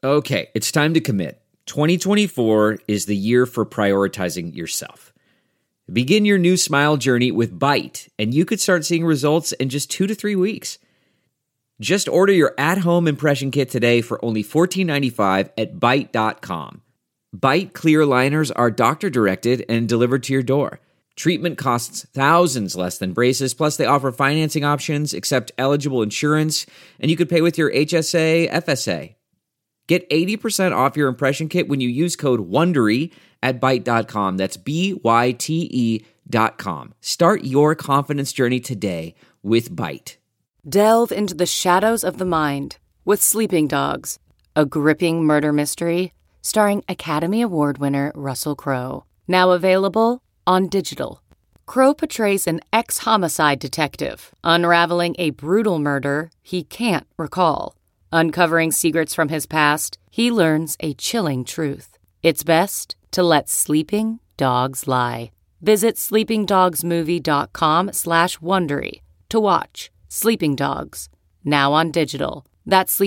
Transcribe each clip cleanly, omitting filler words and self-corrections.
Okay, it's time to commit. 2024 is the year for prioritizing yourself. Begin your new smile journey with Byte, and you could start seeing results in just 2 to 3 weeks. Just order your at-home impression kit today for only $14.95 at Byte.com. Byte clear liners are doctor-directed and delivered to your door. Treatment costs thousands less than braces, plus they offer financing options, accept eligible insurance, and you could pay with your HSA, FSA. Get 80% off your impression kit when you use code WONDERY at Byte.com. That's BYTE.com. Start your confidence journey today with Byte. Delve into the shadows of the mind with Sleeping Dogs, a gripping murder mystery starring Academy Award winner Russell Crowe. Now available on digital. Crowe portrays an ex-homicide detective unraveling a brutal murder he can't recall. Uncovering secrets from his past, he learns a chilling truth. It's best to let sleeping dogs lie. Visit sleepingdogsmovie.com/Wondery to watch Sleeping Dogs, now on digital. That's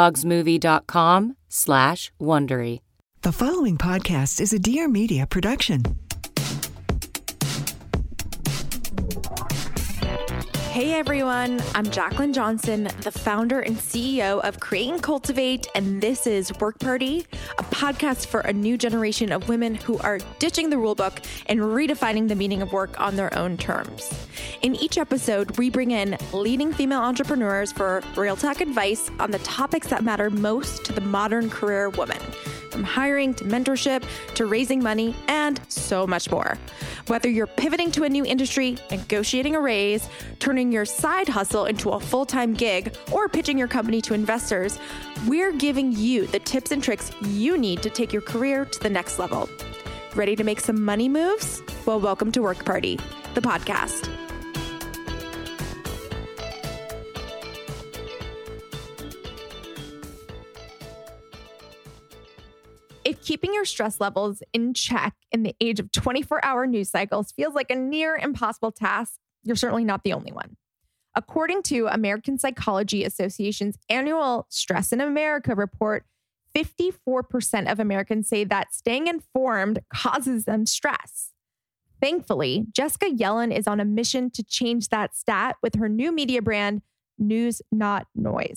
sleepingdogsmovie.com/Wondery. The following podcast is a Dear Media production. Hey everyone, I'm Jacqueline Johnson, the founder and CEO of Create and Cultivate, and this is Work Party, a podcast for a new generation of women who are ditching the rulebook and redefining the meaning of work on their own terms. In each episode, we bring in leading female entrepreneurs for real talk advice on the topics that matter most to the modern career woman, from hiring to mentorship to raising money and so much more. Whether you're pivoting to a new industry, negotiating a raise, turning your side hustle into a full-time gig, or pitching your company to investors, we're giving you the tips and tricks you need to take your career to the next level. Ready to make some money moves? Well, welcome to Work Party, the podcast. If keeping your stress levels in check in the age of 24-hour news cycles feels like a near impossible task, you're certainly not the only one. According to American Psychology Association's annual Stress in America report, 54% of Americans say that staying informed causes them stress. Thankfully, Jessica Yellin is on a mission to change that stat with her new media brand, News Not Noise.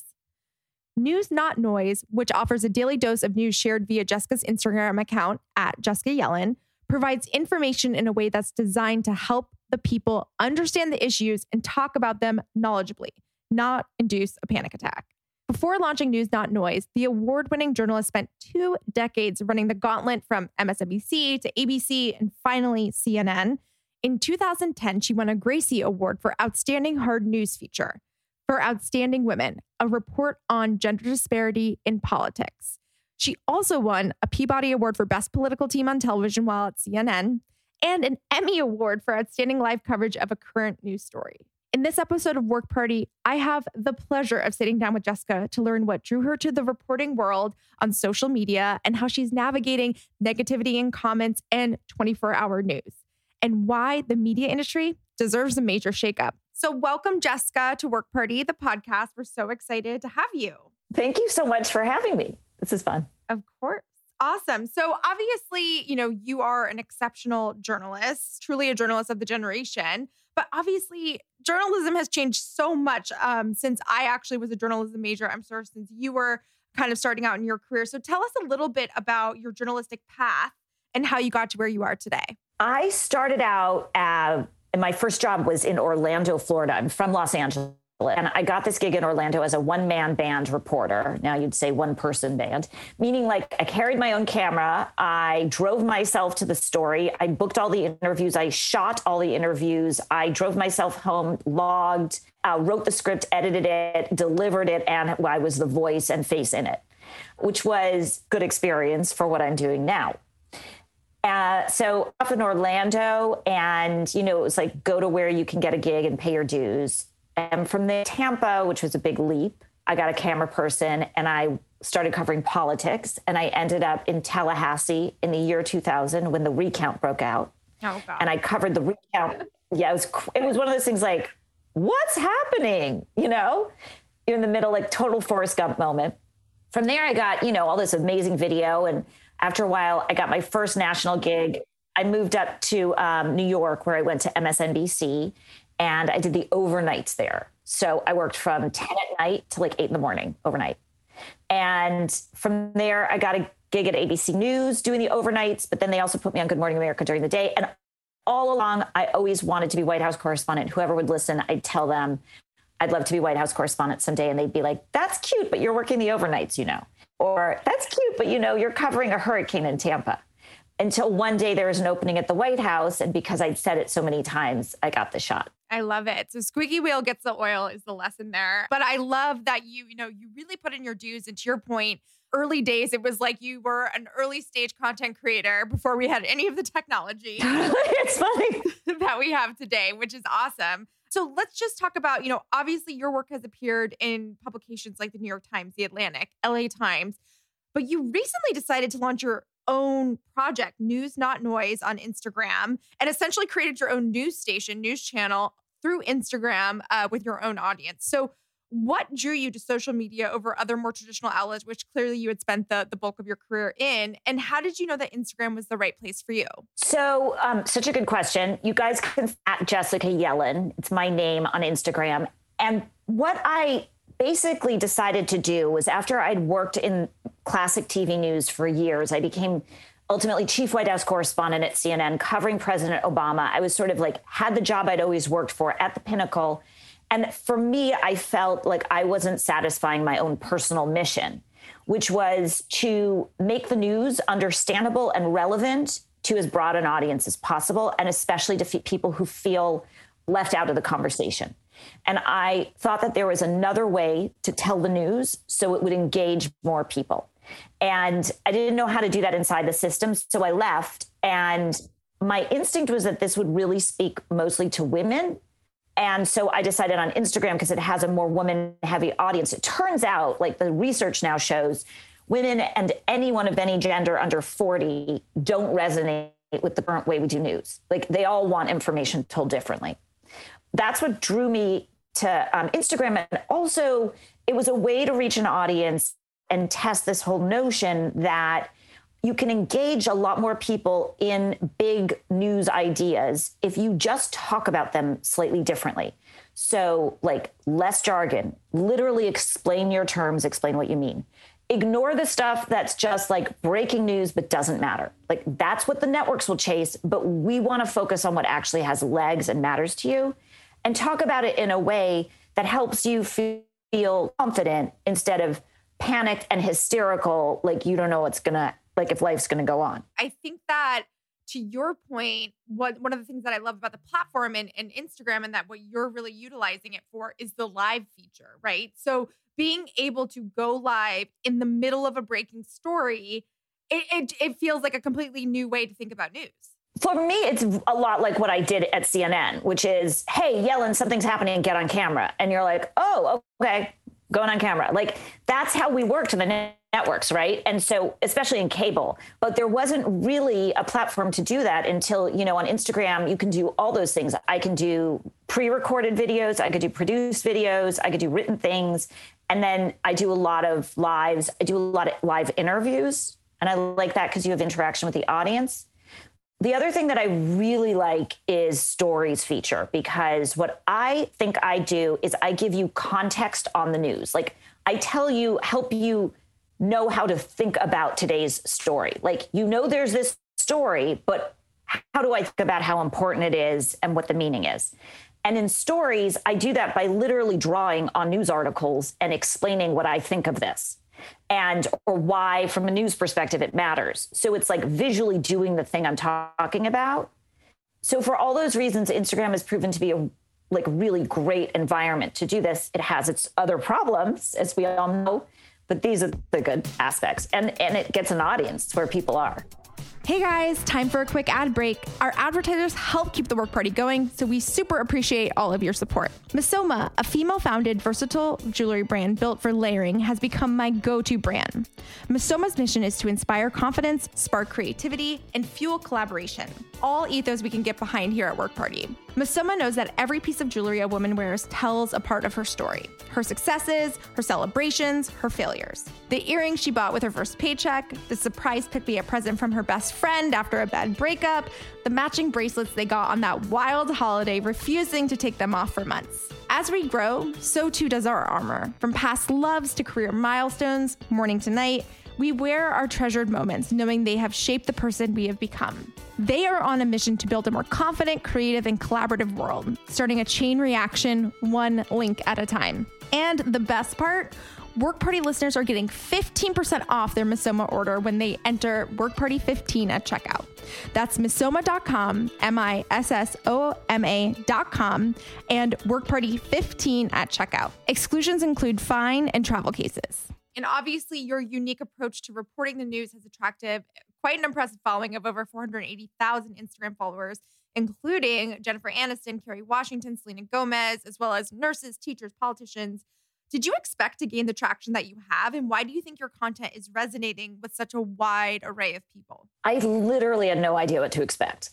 News Not Noise, which offers a daily dose of news shared via Jessica's Instagram account at Jessica Yellin, provides information in a way that's designed to help the people understand the issues and talk about them knowledgeably, not induce a panic attack. Before launching News Not Noise, the award-winning journalist spent 2 decades running the gauntlet from MSNBC to ABC and finally CNN. In 2010, she won a Gracie Award for Outstanding Hard News Feature. For Outstanding Women, a report on gender disparity in politics. She also won a Peabody Award for Best Political Team on Television while at CNN, and an Emmy Award for Outstanding Live Coverage of a Current News Story. In this episode of Work Party, I have the pleasure of sitting down with Jessica to learn what drew her to the reporting world on social media and how she's navigating negativity in comments and 24-hour news, and why the media industry deserves a major shakeup. So welcome, Jessica, to Work Party, the podcast. We're so excited to have you. Thank you so much for having me. This is fun. Of course. Awesome. So obviously, you are an exceptional journalist, truly a journalist of the generation. But obviously, journalism has changed so much since I actually was a journalism major. I'm sure since you were kind of starting out in your career. So tell us a little bit about your journalistic path and how you got to where you are today. I started out and my first job was in Orlando, Florida. I'm from Los Angeles. And I got this gig in Orlando as a one-man band reporter. Now you'd say one-person band, meaning like I carried my own camera. I drove myself to the story. I booked all the interviews. I shot all the interviews. I drove myself home, logged, wrote the script, edited it, delivered it, and I was the voice and face in it, which was good experience for what I'm doing now. So up in Orlando, and, it was like, go to where you can get a gig and pay your dues. And from there, Tampa, which was a big leap, I got a camera person and I started covering politics. And I ended up in Tallahassee in the year 2000 when the recount broke out. Oh, God. And I covered the recount. Yeah, it was one of those things like, what's happening? You're in the middle, like total Forrest Gump moment. From there, I got, all this amazing video. And after a while, I got my first national gig. I moved up to New York, where I went to MSNBC, and I did the overnights there. So I worked from 10 at night to like 8 in the morning overnight. And from there, I got a gig at ABC News doing the overnights, but then they also put me on Good Morning America during the day. And all along, I always wanted to be White House correspondent. Whoever would listen, I'd tell them I'd love to be White House correspondent someday. And they'd be like, that's cute, but you're working the overnights, Or that's cute, but you're covering a hurricane in Tampa. Until one day there was an opening at the White House. And because I'd said it so many times, I got the shot. I love it. So squeaky wheel gets the oil is the lesson there. But I love that you really put in your dues. And to your point, early days, it was like you were an early stage content creator before we had any of the technology. It's funny. that we have today, which is awesome. So let's just talk about, obviously your work has appeared in publications like the New York Times, the Atlantic, LA Times, but you recently decided to launch your own project, News Not Noise, on Instagram, and essentially created your own news station, news channel through Instagram with your own audience. So what drew you to social media over other more traditional outlets, which clearly you had spent the bulk of your career in? And how did you know that Instagram was the right place for you? So such a good question. You guys can at Jessica Yellin. It's my name on Instagram. And what I basically decided to do was, after I'd worked in classic TV news for years, I became ultimately chief White House correspondent at CNN, covering President Obama. I was sort of like, had the job I'd always worked for at the pinnacle. And for me, I felt like I wasn't satisfying my own personal mission, which was to make the news understandable and relevant to as broad an audience as possible, and especially to people who feel left out of the conversation. And I thought that there was another way to tell the news so it would engage more people. And I didn't know how to do that inside the system, so I left. And my instinct was that this would really speak mostly to women. And so I decided on Instagram, because it has a more woman-heavy audience. It turns out, like the research now shows, women and anyone of any gender under 40 don't resonate with the current way we do news. Like, they all want information told differently. That's what drew me to Instagram. And also, it was a way to reach an audience and test this whole notion that you can engage a lot more people in big news ideas if you just talk about them slightly differently. So, like, less jargon, literally explain your terms, explain what you mean. Ignore the stuff that's just like breaking news but doesn't matter. Like, that's what the networks will chase, but we want to focus on what actually has legs and matters to you, and talk about it in a way that helps you feel confident instead of panicked and hysterical, like you don't know what's gonna, like if life's gonna go on. I think that, to your point, one of the things that I love about the platform and Instagram, and that what you're really utilizing it for, is the live feature, right? So being able to go live in the middle of a breaking story, it feels like a completely new way to think about news. For me, it's a lot like what I did at CNN, which is, hey, Yellin, something's happening, get on camera. And you're like, oh, okay, going on camera. Like, that's how we worked in the networks, right? And so, especially in cable, but there wasn't really a platform to do that until, on Instagram, you can do all those things. I can do pre-recorded videos, I could do produced videos, I could do written things. And then I do a lot of lives. I do a lot of live interviews. And I like that because you have interaction with the audience. The other thing that I really like is stories feature, because what I think I do is I give you context on the news. Like, I tell you, help you know how to think about today's story. Like, there's this story, but how do I think about how important it is and what the meaning is? And in stories, I do that by literally drawing on news articles and explaining what I think of this, and or why, from a news perspective, it matters. So it's like visually doing the thing I'm talking about. So for all those reasons, Instagram has proven to be a really great environment to do this. It has its other problems, as we all know, but these are the good aspects. And it gets an audience where people are. Hey guys, time for a quick ad break. Our advertisers help keep the work party going, so we super appreciate all of your support. Missoma, a female-founded, versatile jewelry brand built for layering, has become my go-to brand. Missoma's mission is to inspire confidence, spark creativity, and fuel collaboration. All ethos we can get behind here at Work Party. Missoma knows that every piece of jewelry a woman wears tells a part of her story. Her successes, her celebrations, her failures. The earrings she bought with her first paycheck, the surprise pick-me-up present from her best friend after a bad breakup, the matching bracelets they got on that wild holiday, refusing to take them off for months. As we grow, so too does our armor. From past loves to career milestones, morning to night, we wear our treasured moments, knowing they have shaped the person we have become. They are on a mission to build a more confident, creative, and collaborative world, starting a chain reaction, one link at a time. And the best part, Work Party listeners are getting 15% off their Missoma order when they enter WorkParty15 at checkout. That's Missoma.com, MISSOMA.com, and WorkParty15 at checkout. Exclusions include fine and travel cases. And obviously, your unique approach to reporting the news has attracted quite an impressive following of over 480,000 Instagram followers, including Jennifer Aniston, Kerry Washington, Selena Gomez, as well as nurses, teachers, politicians. Did you expect to gain the traction that you have? And why do you think your content is resonating with such a wide array of people? I literally had no idea what to expect.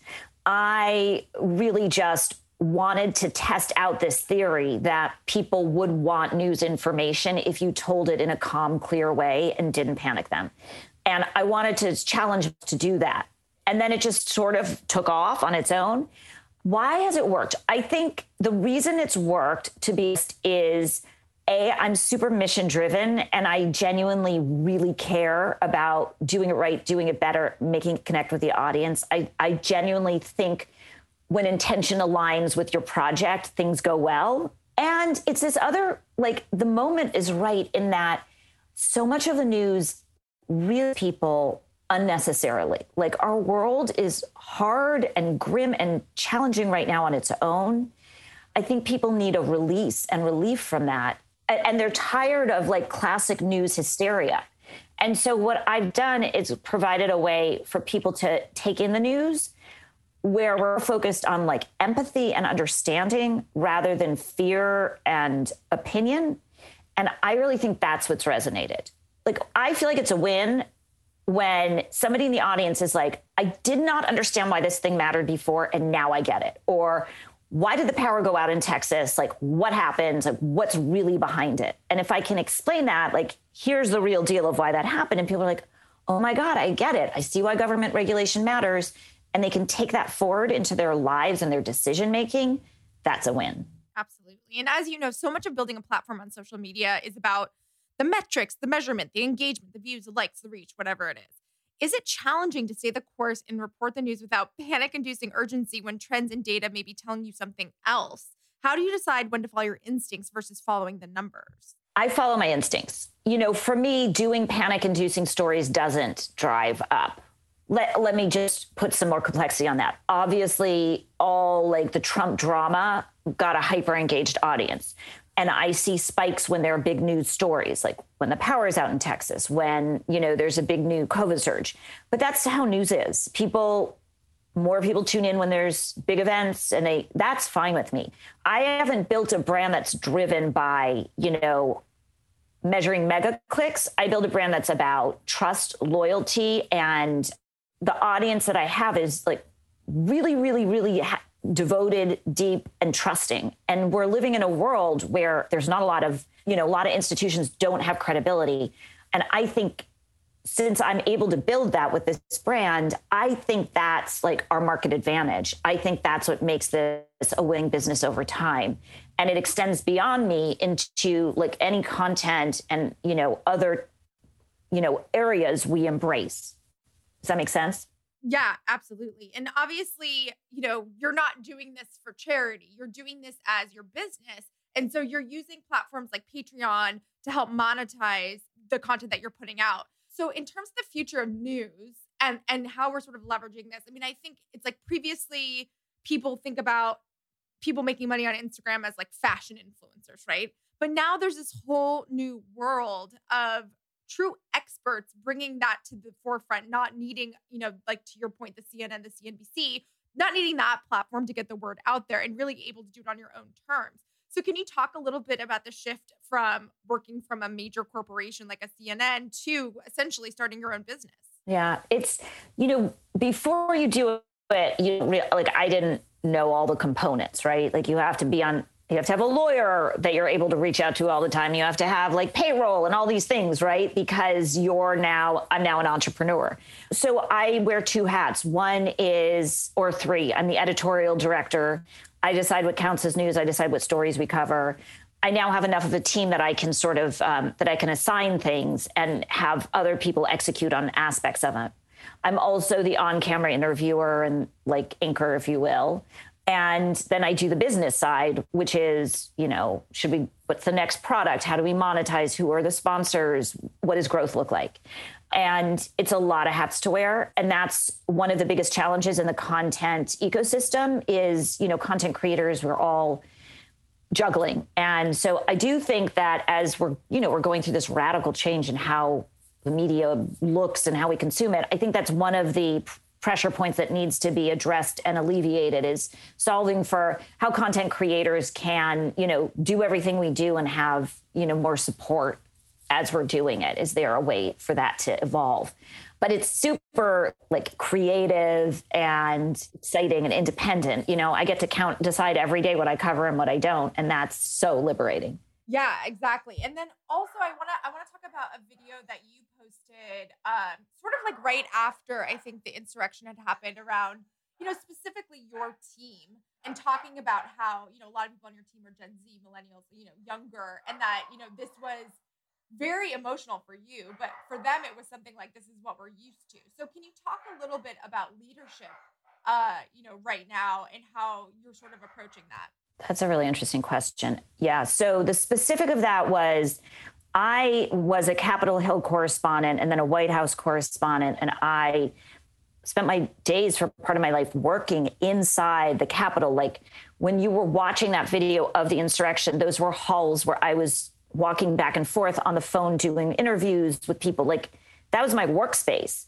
I really just wanted to test out this theory that people would want news information if you told it in a calm, clear way and didn't panic them. And I wanted to challenge to do that. And then it just sort of took off on its own. Why has it worked? I think the reason it's worked, to be honest, is I'm super mission driven, and I genuinely really care about doing it right, doing it better, making it connect with the audience. I genuinely think when intention aligns with your project, things go well. And it's this other, like, the moment is right in that so much of the news really people unnecessarily. Like, our world is hard and grim and challenging right now on its own. I think people need a release and relief from that. And they're tired of like classic news hysteria. And so what I've done is provided a way for people to take in the news where we're focused on like empathy and understanding rather than fear and opinion. And I really think that's what's resonated. Like, I feel like it's a win when somebody in the audience is like, I did not understand why this thing mattered before, and now I get it. Or why did the power go out in Texas? Like, what happened? Like, what's really behind it? And if I can explain that, like, here's the real deal of why that happened. And people are like, oh my God, I get it. I see why government regulation matters. And they can take that forward into their lives and their decision-making. That's a win. Absolutely. And as you know, so much of building a platform on social media is about the metrics, the measurement, the engagement, the views, the likes, the reach, whatever it is. Is it challenging to stay the course and report the news without panic-inducing urgency when trends and data may be telling you something else? How do you decide when to follow your instincts versus following the numbers? I follow my instincts. You know, for me, doing panic-inducing stories doesn't drive up. Let me just put some more complexity on that. Obviously, all like the Trump drama got a hyper-engaged audience. And I see spikes when there are big news stories, like when the power is out in Texas, when, you know, there's a big new COVID surge. But that's how news is. More people tune in when there's big events, and that's fine with me. I haven't built a brand that's driven by, you know, measuring mega clicks. I build a brand that's about trust, loyalty, and the audience that I have is like really, really, really devoted, deep, and trusting. And we're living in a world where there's not a lot of institutions don't have credibility. And I think since I'm able to build that with this brand, I think that's like our market advantage. I think that's what makes this a winning business over time. And it extends beyond me into like any content and, you know, other, you know, areas we embrace. Does that make sense? Yeah, absolutely. And obviously, you know, you're not doing this for charity. You're doing this as your business. And so you're using platforms like Patreon to help monetize the content that you're putting out. So in terms of the future of news and how we're sort of leveraging this, I mean, I think it's like previously people think about people making money on Instagram as like fashion influencers, right? But now there's this whole new world of true experts bringing that to the forefront, not needing, like to your point, the CNN, the CNBC, not needing that platform to get the word out there and really able to do it on your own terms. So can you talk a little bit about the shift from working from a major corporation like a CNN to essentially starting your own business? Yeah, it's, before you do it, I didn't know all the components, right? Like you have to have a lawyer that you're able to reach out to all the time. You have to have like payroll and all these things, right? Because I'm now an entrepreneur. So I wear two hats. One is, or three, I'm the editorial director. I decide what counts as news. I decide what stories we cover. I now have enough of a team that I can sort of, that I can assign things and have other people execute on aspects of it. I'm also the on-camera interviewer and like inker, if you will. And then I do the business side, which is, what's the next product? How do we monetize? Who are the sponsors? What does growth look like? And it's a lot of hats to wear. And that's one of the biggest challenges in the content ecosystem is, content creators, we're all juggling. And so I do think that as we're going through this radical change in how the media looks and how we consume it, I think that's one of the pressure points that needs to be addressed and alleviated is solving for how content creators can, do everything we do and have, more support as we're doing it. Is there a way for that to evolve? But it's super like creative and exciting and independent. I get to decide every day what I cover and what I don't. And that's so liberating. Yeah, exactly. And then also I want to talk about a video that you posted sort of like right after I think the insurrection had happened around, specifically your team and talking about how, a lot of people on your team are Gen Z, millennials, younger, and that, this was very emotional for you, but for them, it was something like, this is what we're used to. So can you talk a little bit about leadership, right now and how you're sort of approaching that? That's a really interesting question. Yeah. So the specific of that was I was a Capitol Hill correspondent and then a White House correspondent. And I spent my days for part of my life working inside the Capitol. Like when you were watching that video of the insurrection, those were halls where I was walking back and forth on the phone, doing interviews with people. Like that was my workspace.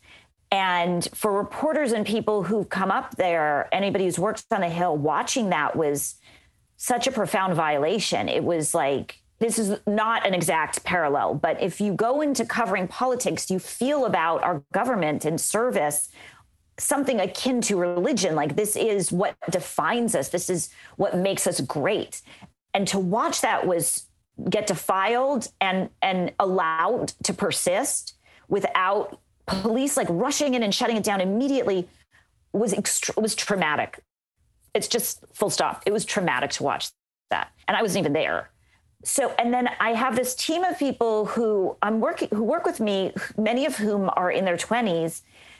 And for reporters and people who've come up there, anybody who's worked on the Hill, watching that was such a profound violation. It was like, this is not an exact parallel, but if you go into covering politics, you feel about our government and service something akin to religion. Like this is what defines us. This is what makes us great. And to watch that get defiled and allowed to persist without police like rushing in and shutting it down immediately was traumatic. It's just full stop. It was traumatic to watch that. And I wasn't even there. So, and then I have this team of people who work with me, many of whom are in their 20s.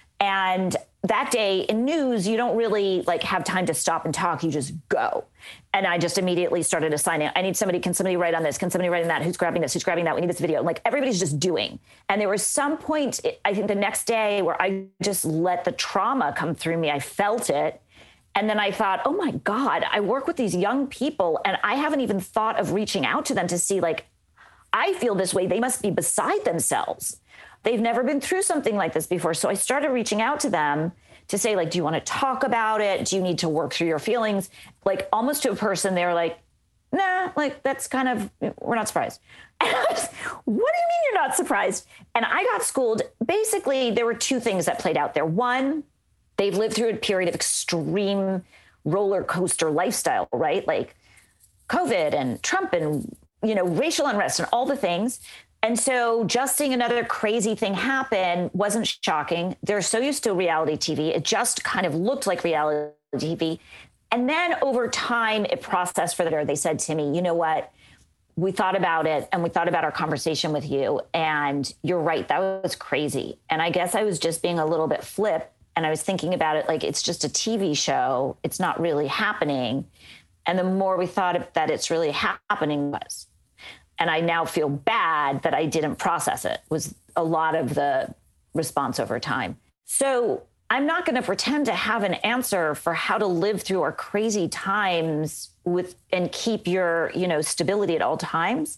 And that day in news, you don't really like have time to stop and talk. You just go. And I just immediately started assigning, can somebody write on this? Can somebody write on that? Who's grabbing this? Who's grabbing that? We need this video. Like everybody's just doing. And there was some point, I think the next day where I just let the trauma come through me. I felt it. And then I thought, oh my God, I work with these young people and I haven't even thought of reaching out to them to see like, I feel this way. They must be beside themselves. They've never been through something like this before. So I started reaching out to them to say, like, do you want to talk about it? Do you need to work through your feelings? Like almost to a person, they were like, nah, like that's kind of, we're not surprised. And I was, what do you mean you're not surprised? And I got schooled. Basically, there were two things that played out there. One, they've lived through a period of extreme roller coaster lifestyle, right? Like COVID and Trump and, racial unrest and all the things. And so just seeing another crazy thing happen wasn't shocking. They're so used to reality TV. It just kind of looked like reality TV. And then over time, it processed further. They said to me, you know what? We thought about it and we thought about our conversation with you. And you're right. That was crazy. And I guess I was just being a little bit flip. And I was thinking about it like it's just a TV show. It's not really happening. And the more we thought that it's really happening was. And I now feel bad that I didn't process it, was a lot of the response over time. So I'm not going to pretend to have an answer for how to live through our crazy times and keep your, stability at all times.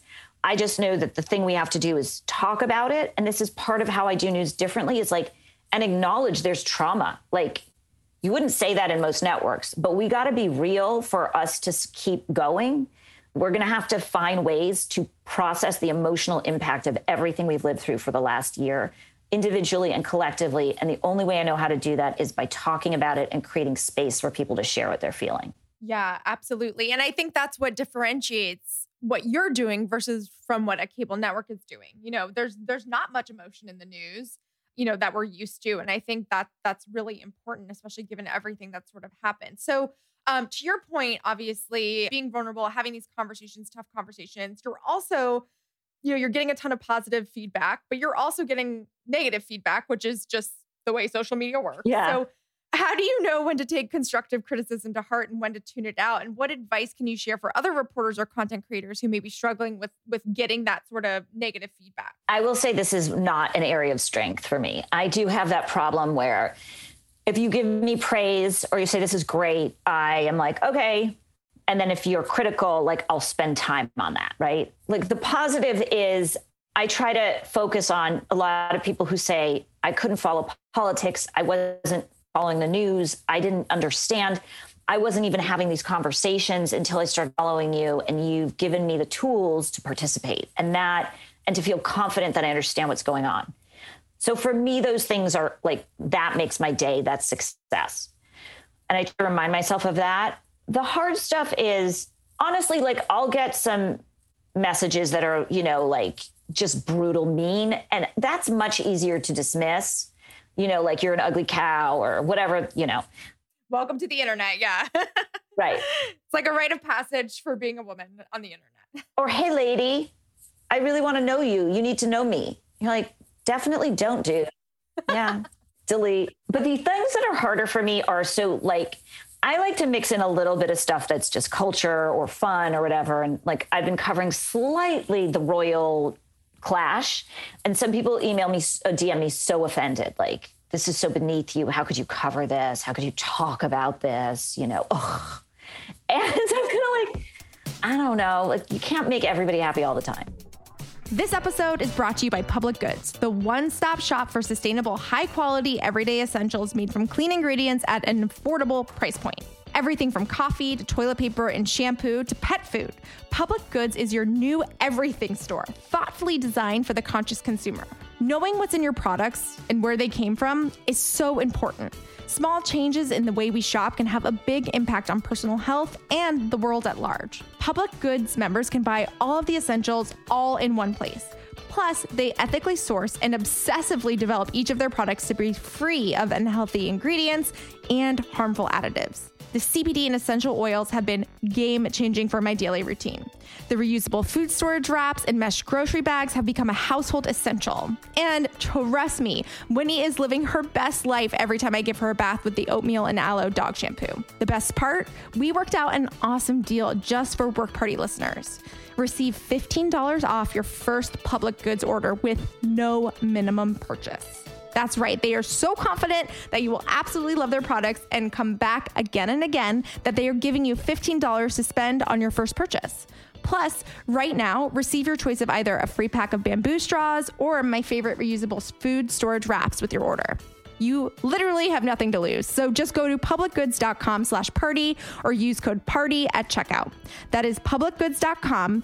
I just know that the thing we have to do is talk about it. And this is part of how I do news differently, is like, and acknowledge there's trauma. Like, you wouldn't say that in most networks, but we got to be real for us to keep going. We're going to have to find ways to process the emotional impact of everything we've lived through for the last year, individually and collectively. And the only way I know how to do that is by talking about it and creating space for people to share what they're feeling. Yeah, absolutely. And I think that's what differentiates what you're doing versus from what a cable network is doing. You know, there's not much emotion in the news, you know, that we're used to. And I think that that's really important, especially given everything that's sort of happened. So to your point, obviously being vulnerable, having these conversations, tough conversations, you're also, you know, you're getting a ton of positive feedback, but you're also getting negative feedback, which is just the way social media works. Yeah. So how do you know when to take constructive criticism to heart and when to tune it out? And what advice can you share for other reporters or content creators who may be struggling with getting that sort of negative feedback? I will say this is not an area of strength for me. I do have that problem where if you give me praise or you say this is great, I am like, okay. And then if you're critical, like I'll spend time on that, right? Like the positive is I try to focus on a lot of people who say, I couldn't follow politics. I wasn't following the news. I didn't understand. I wasn't even having these conversations until I started following you, and you've given me the tools to participate and to feel confident that I understand what's going on. So for me, those things are like, that makes my day. That's success. And I try to remind myself of that. The hard stuff is honestly, like I'll get some messages that are, you know, like just brutal, mean. And that's much easier to dismiss, you know, like you're an ugly cow or whatever, you know. Welcome to the internet. Yeah. Right. It's like a rite of passage for being a woman on the internet. Or, hey, lady, I really want to know you. You need to know me. You're like, definitely don't, dude. Yeah. Delete. But the things that are harder for me are so like, I like to mix in a little bit of stuff that's just culture or fun or whatever. And like, I've been covering slightly the royal clash. And some people email me, DM me so offended. Like, this is so beneath you. How could you cover this? How could you talk about this? You know, ugh. And so I'm kind of like, I don't know. Like, you can't make everybody happy all the time. This episode is brought to you by Public Goods, the one-stop shop for sustainable, high-quality, everyday essentials made from clean ingredients at an affordable price point. Everything from coffee to toilet paper and shampoo to pet food. Public Goods is your new everything store, thoughtfully designed for the conscious consumer. Knowing what's in your products and where they came from is so important. Small changes in the way we shop can have a big impact on personal health and the world at large. Public Goods members can buy all of the essentials all in one place. Plus, they ethically source and obsessively develop each of their products to be free of unhealthy ingredients and harmful additives. The CBD and essential oils have been game-changing for my daily routine. The reusable food storage wraps and mesh grocery bags have become a household essential. And trust me, Winnie is living her best life every time I give her a bath with the oatmeal and aloe dog shampoo. The best part? We worked out an awesome deal just for Work Party listeners. Receive $15 off your first Public Goods order with no minimum purchase. That's right. They are so confident that you will absolutely love their products and come back again and again that they are giving you $15 to spend on your first purchase. Plus, right now, receive your choice of either a free pack of bamboo straws or my favorite reusable food storage wraps with your order. You literally have nothing to lose. So just go to publicgoods.com/party or use code PARTY at checkout. That is publicgoods.com,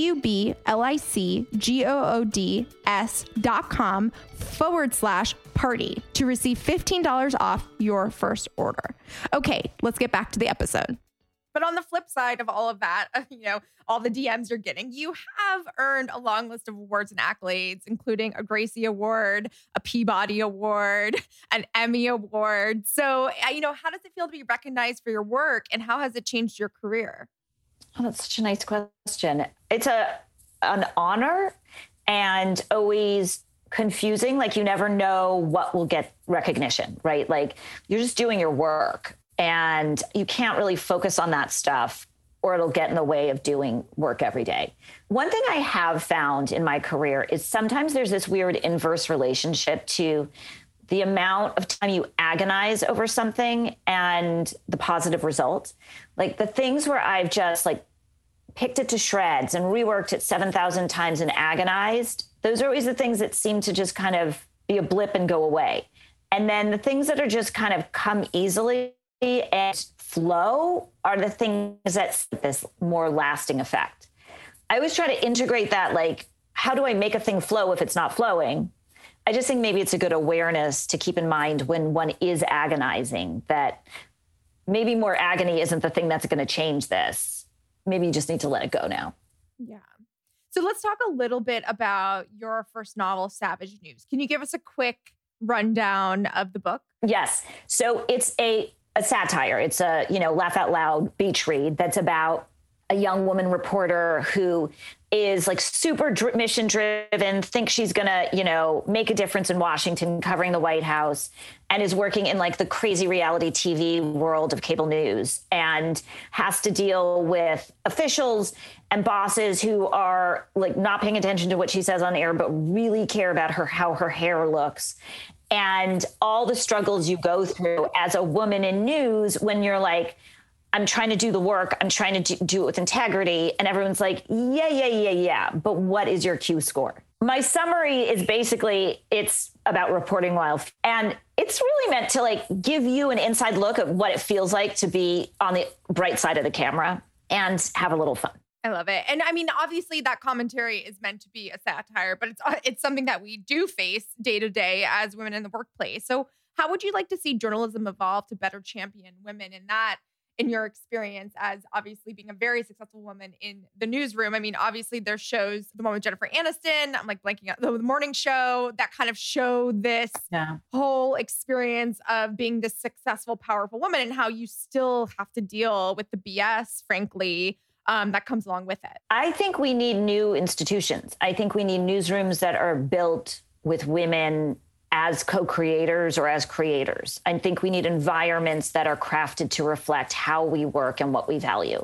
publicgoods.com/party to receive $15 off your first order. Okay, let's get back to the episode. But on the flip side of all of that, you know, all the DMs you're getting, you have earned a long list of awards and accolades, including a Gracie Award, a Peabody Award, an Emmy Award. So, you know, how does it feel to be recognized for your work and how has it changed your career? Oh, that's such a nice question. It's an honor and always confusing. Like, you never know what will get recognition, right? Like, you're just doing your work. And you can't really focus on that stuff or it'll get in the way of doing work every day. One thing I have found in my career is sometimes there's this weird inverse relationship to the amount of time you agonize over something and the positive result. Like the things where I've just like picked it to shreds and reworked it 7,000 times and agonized, those are always the things that seem to just kind of be a blip and go away. And then the things that are just kind of come easily and flow are the things that this more lasting effect. I always try to integrate that, like, how do I make a thing flow if it's not flowing? I just think maybe it's a good awareness to keep in mind when one is agonizing, that maybe more agony isn't the thing that's going to change this. Maybe you just need to let it go now. Yeah. So let's talk a little bit about your first novel, Savage News. Can you give us a quick rundown of the book? Yes. So it's a satire. It's a, laugh out loud beach read that's about a young woman reporter who is like super mission driven, thinks she's going to, make a difference in Washington, covering the White House, and is working in like the crazy reality TV world of cable news, and has to deal with officials and bosses who are like not paying attention to what she says on air, but really care about how her hair looks. And all the struggles you go through as a woman in news when you're like, I'm trying to do the work. I'm trying to do it with integrity. And everyone's like, yeah. But what is your Q score? My summary is basically, it's about reporting while, and it's really meant to like give you an inside look at what it feels like to be on the bright side of the camera and have a little fun. I love it. And I mean, obviously that commentary is meant to be a satire, but it's something that we do face day to day as women in the workplace. So how would you like to see journalism evolve to better champion women in that, in your experience as obviously being a very successful woman in the newsroom? I mean, obviously there's shows, the one with Jennifer Aniston, I'm like blanking out, the morning show, that kind of show this whole experience of being this successful, powerful woman, and how you still have to deal with the BS, frankly, that comes along with it. I think we need new institutions. I think we need newsrooms that are built with women as co-creators or as creators. I think we need environments that are crafted to reflect how we work and what we value.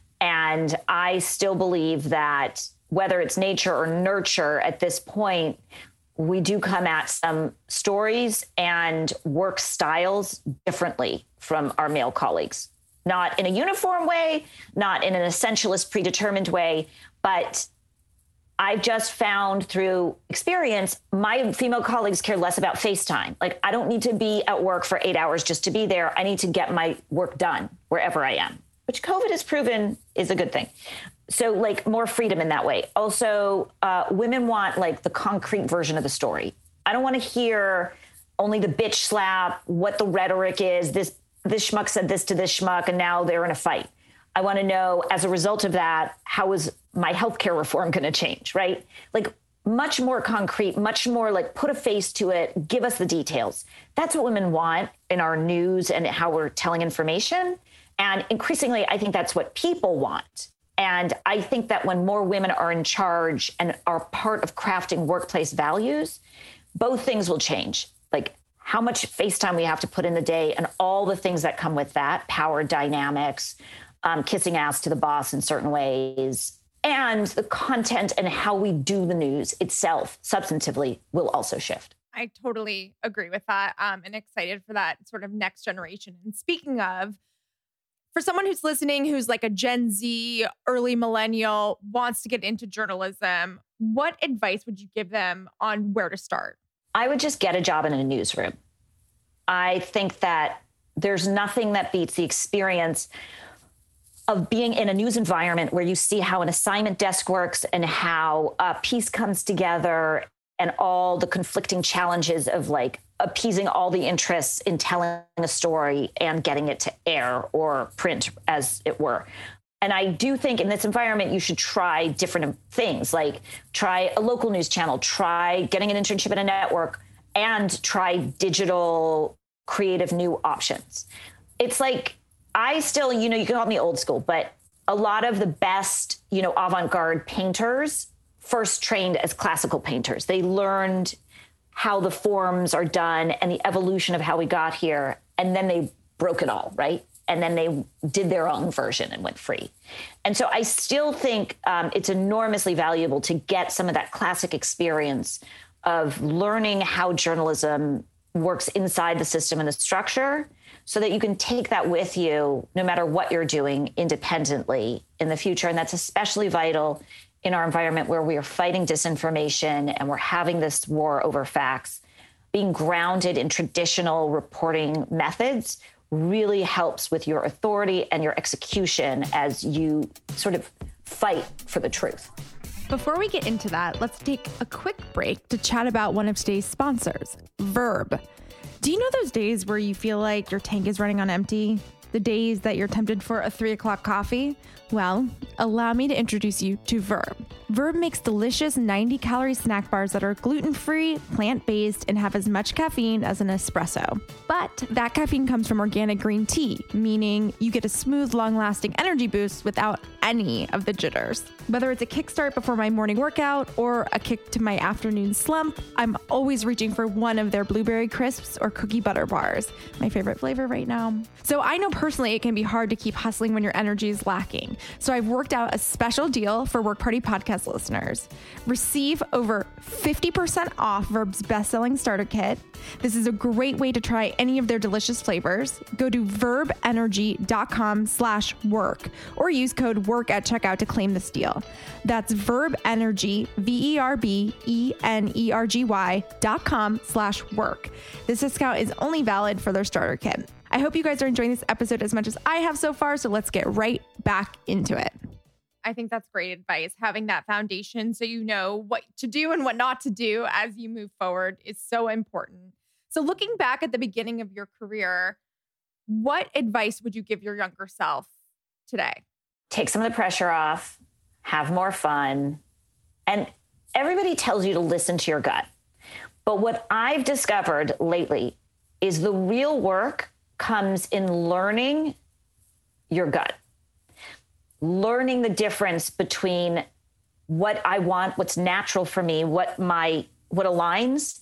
And I still believe that whether it's nature or nurture, at this point, we do come at some stories and work styles differently from our male colleagues. Not in a uniform way, not in an essentialist, predetermined way, but I've just found through experience, my female colleagues care less about FaceTime. Like, I don't need to be at work for 8 hours just to be there. I need to get my work done wherever I am, which COVID has proven is a good thing. So like more freedom in that way. Also, women want like the concrete version of the story. I don't want to hear only the bitch slap, what the rhetoric is, this schmuck said this to this schmuck, and now they're in a fight. I want to know, as a result of that, how is my healthcare reform going to change, right? Like much more concrete, much more like put a face to it, give us the details. That's what women want in our news and how we're telling information. And increasingly, I think that's what people want. And I think that when more women are in charge and are part of crafting workplace values, both things will change. Like how much FaceTime we have to put in the day and all the things that come with that, power dynamics, kissing ass to the boss in certain ways, and the content and how we do the news itself substantively will also shift. I totally agree with that, and excited for that sort of next generation. And speaking of, for someone who's listening, who's like a Gen Z, early millennial, wants to get into journalism, what advice would you give them on where to start? I would just get a job in a newsroom. I think that there's nothing that beats the experience of being in a news environment where you see how an assignment desk works and how a piece comes together and all the conflicting challenges of like appeasing all the interests in telling a story and getting it to air or print, as it were. And I do think in this environment, you should try different things, like try a local news channel, try getting an internship at a network, and try digital creative new options. It's like, I still, you can call me old school, but a lot of the best, avant-garde painters first trained as classical painters. They learned how the forms are done and the evolution of how we got here. And then they broke it all, right? And then they did their own version and went free. And so I still think it's enormously valuable to get some of that classic experience of learning how journalism works inside the system and the structure so that you can take that with you no matter what you're doing independently in the future. And that's especially vital in our environment where we are fighting disinformation and we're having this war over facts. Being grounded in traditional reporting methods really helps with your authority and your execution as you sort of fight for the truth. Before we get into that, let's take a quick break to chat about one of today's sponsors, Verb. Do you know those days where you feel like your tank is running on empty? The days that you're tempted for a 3 o'clock coffee? Well, allow me to introduce you to Verb. Verb makes delicious 90-calorie snack bars that are gluten-free, plant-based, and have as much caffeine as an espresso. But that caffeine comes from organic green tea, meaning you get a smooth, long-lasting energy boost without any of the jitters. Whether it's a kickstart before my morning workout or a kick to my afternoon slump, I'm always reaching for one of their blueberry crisps or cookie butter bars, my favorite flavor right now. So I know personally it can be hard to keep hustling when your energy is lacking. So I've worked out a special deal for Work Party podcast listeners. Receive over 50% off Verb's best-selling starter kit. This is a great way to try any of their delicious flavors. Go to verbenergy.com/work or use code WORK at checkout to claim this deal. That's Verb Energy, verbenergy.com/work. This discount is only valid for their starter kit. I hope you guys are enjoying this episode as much as I have so far, so let's get right back into it. I think that's great advice. Having that foundation so you know what to do and what not to do as you move forward is so important. So looking back at the beginning of your career, what advice would you give your younger self today? Take some of the pressure off, have more fun. And everybody tells you to listen to your gut. But what I've discovered lately is the real work comes in learning your gut. Learning the difference between what I want, what's natural for me, what aligns,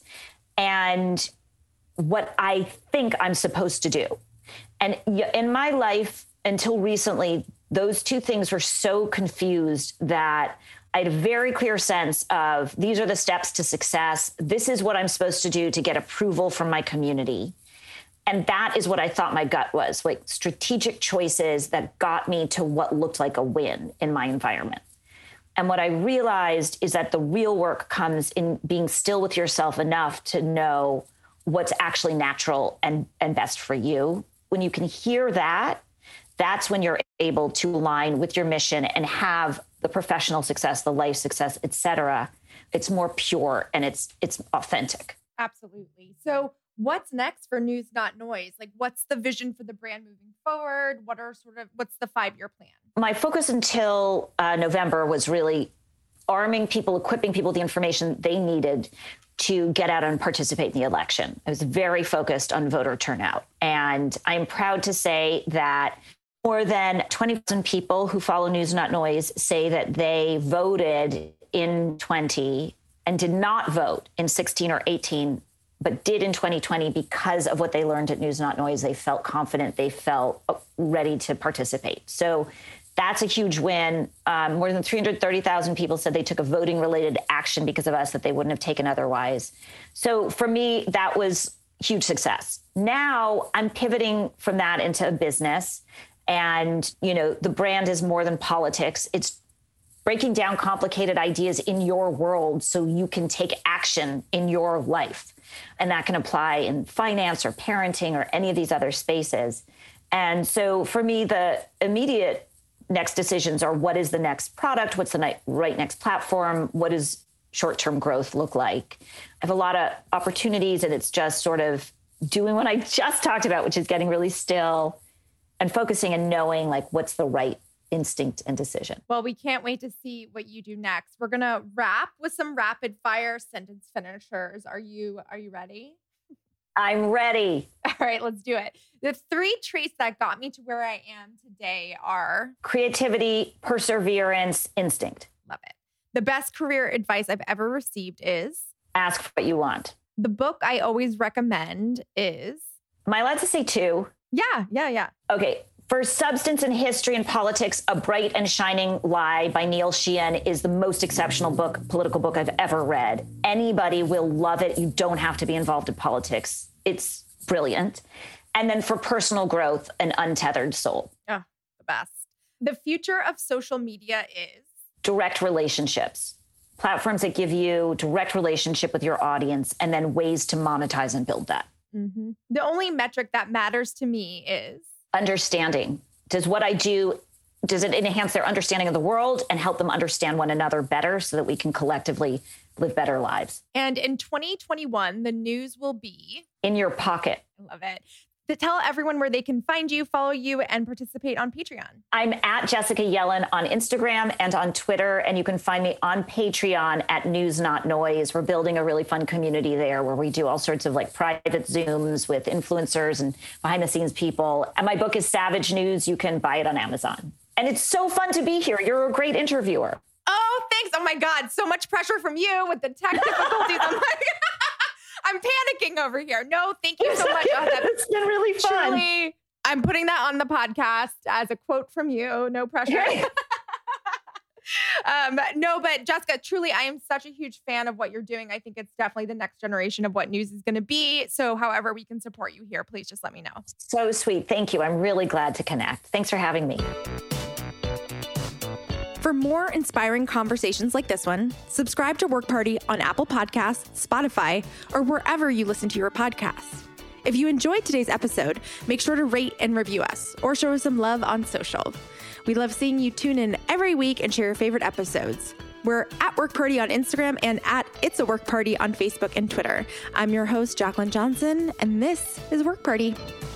and what I think I'm supposed to do. And in my life, until recently, those two things were so confused that I had a very clear sense of these are the steps to success. This is what I'm supposed to do to get approval from my community. And that is what I thought my gut was, like strategic choices that got me to what looked like a win in my environment. And what I realized is that the real work comes in being still with yourself enough to know what's actually natural and best for you. When you can hear that, that's when you're able to align with your mission and have the professional success, the life success, et cetera. It's more pure and it's authentic. Absolutely. So what's next for News Not Noise? Like, what's the vision for the brand moving forward? What's the 5-year plan? My focus until November was really arming people, equipping people with the information they needed to get out and participate in the election. I was very focused on voter turnout. And I'm proud to say that more than 20,000 people who follow News Not Noise say that they voted in 20 and did not vote in 16 or 18, but did in 2020 because of what they learned at News Not Noise. They felt confident. They felt ready to participate. So that's a huge win. More than 330,000 people said they took a voting-related action because of us that they wouldn't have taken otherwise. So for me, that was huge success. Now I'm pivoting from that into a business. And, the brand is more than politics. It's breaking down complicated ideas in your world so you can take action in your life. And that can apply in finance or parenting or any of these other spaces. And so for me, the immediate next decisions are what is the next product? What's the right next platform? What does short-term growth look like? I have a lot of opportunities, and it's just sort of doing what I just talked about, which is getting really still and focusing and knowing what's the right instinct and decision. Well, we can't wait to see what you do next. We're going to wrap with some rapid fire sentence finishers. Are you ready? I'm ready. All right, let's do it. The 3 traits that got me to where I am today are creativity, perseverance, instinct. Love it. The best career advice I've ever received is ask for what you want. The book I always recommend is. Am I allowed to say 2? Yeah. Okay. For Substance in History and Politics, A Bright and Shining Lie by Neil Sheehan is the most exceptional political book I've ever read. Anybody will love it. You don't have to be involved in politics It's brilliant. And then for personal growth, An Untethered Soul. Oh, the best. The future of social media is direct relationships, platforms that give you direct relationship with your audience and then ways to monetize and build that. Mm-hmm. The only metric that matters to me is understanding. Does what I do, does it enhance their understanding of the world and help them understand one another better so that we can collectively live better lives? And in 2021, the news will be in your pocket. I love it. To tell everyone where they can find you, follow you, and participate on Patreon. I'm at Jessica Yellin on Instagram and on Twitter, and you can find me on Patreon at News Not Noise. We're building a really fun community there where we do all sorts of like private Zooms with influencers and behind the scenes people. And my book is Savage News. You can buy it on Amazon. And it's so fun to be here. You're a great interviewer. Oh, thanks. Oh my God. So much pressure from you with the tech difficulties. I'm panicking over here. No, thank you so much. Oh, it's been really fun. Truly, I'm putting that on the podcast as a quote from you. No pressure. No, but Jessica, truly, I am such a huge fan of what you're doing. I think it's definitely the next generation of what news is going to be. So however we can support you here, please just let me know. So sweet. Thank you. I'm really glad to connect. Thanks for having me. For more inspiring conversations like this one, subscribe to Work Party on Apple Podcasts, Spotify, or wherever you listen to your podcasts. If you enjoyed today's episode, make sure to rate and review us or show us some love on social. We love seeing you tune in every week and share your favorite episodes. We're at Work Party on Instagram and at It's a Work Party on Facebook and Twitter. I'm your host, Jaclyn Johnson, and this is Work Party.